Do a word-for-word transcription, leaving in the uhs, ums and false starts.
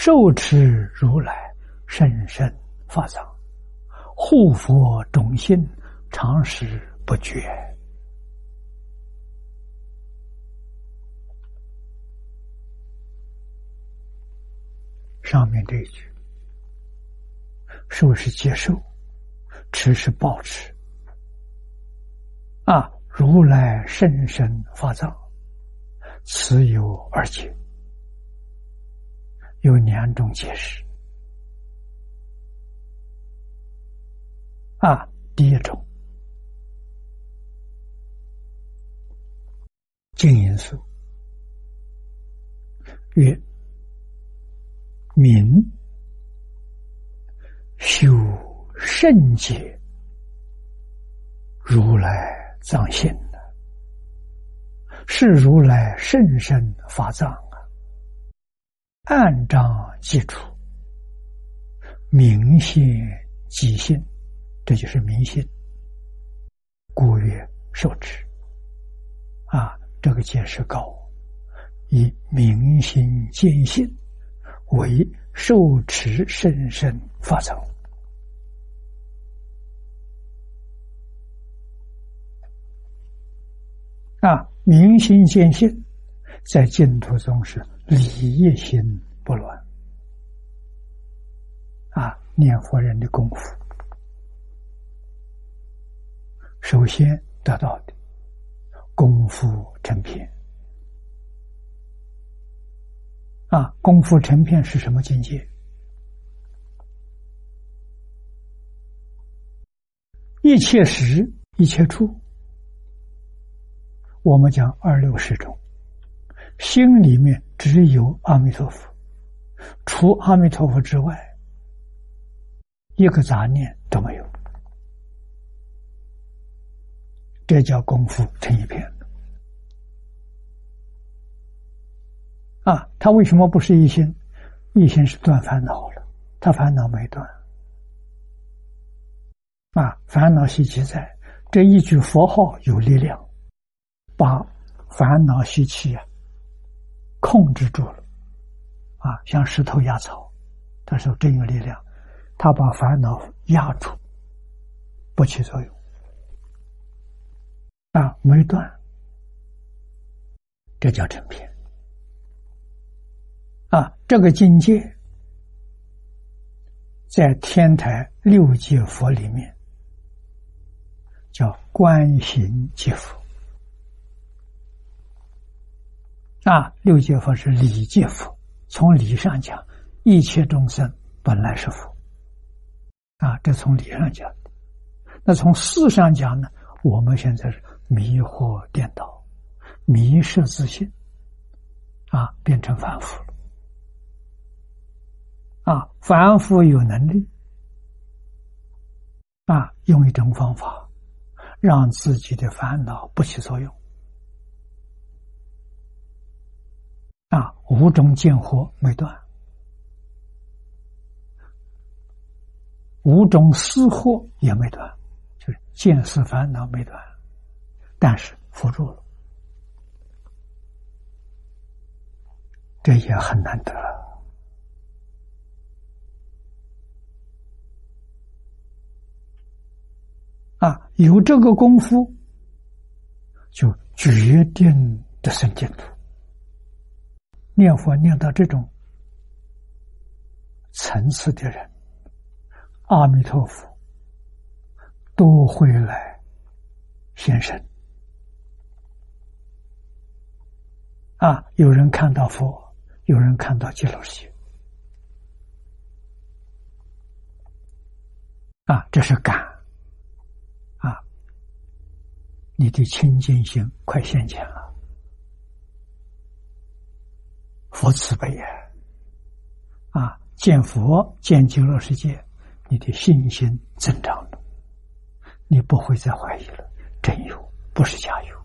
受持如来甚深法藏，护佛种心，常时不绝。上面这一句，受是接受，持是抱持。啊，如来甚深法藏，此有二解，有两种解释。啊，第一种，经因素曰：明修圣解，如来藏性的，是如来甚深法藏啊，暗章基础，明现即性，这就是明性，故曰受持。啊，这个解释高，以明心见性为受持甚深法藏。啊，明心见性在净土中是理业心不乱。啊，念佛人的功夫，首先得到的功夫成片。啊，功夫成片是什么境界？一切时一切处，我们讲二六时中，心里面只有阿弥陀佛，除阿弥陀佛之外，一个杂念都没有。这叫功夫成一片。啊，他为什么不是一心？一心是断烦恼了，他烦恼没断。啊，烦恼习气在，这一句佛号有力量，把烦恼习气啊控制住了。啊，像石头压草，他说真有力量，他把烦恼压住，不起作用。啊，没断，这叫成片。啊，这个境界在天台六界佛里面叫观行即佛。啊，六界佛是理界佛，从理上讲，一切众生本来是佛。啊，这从理上讲的。那从事上讲呢？我们现在是迷惑颠倒，迷失自信，啊，变成凡夫了。啊，凡夫有能力，啊，用一种方法，让自己的烦恼不起作用。啊，五种见惑没断，五种思惑也没断，就是见思烦恼没断，但是扶住了，这也很难得。啊，有这个功夫，就决定得生净土。念佛念到这种层次的人，阿弥陀佛都会来现身。啊，有人看到佛，有人看到极乐世界。啊，这是感。啊，你的清净心快现前了，佛慈悲呀！啊，见佛见极乐世界，你的信心增长了，你不会再怀疑了，真有，不是假有。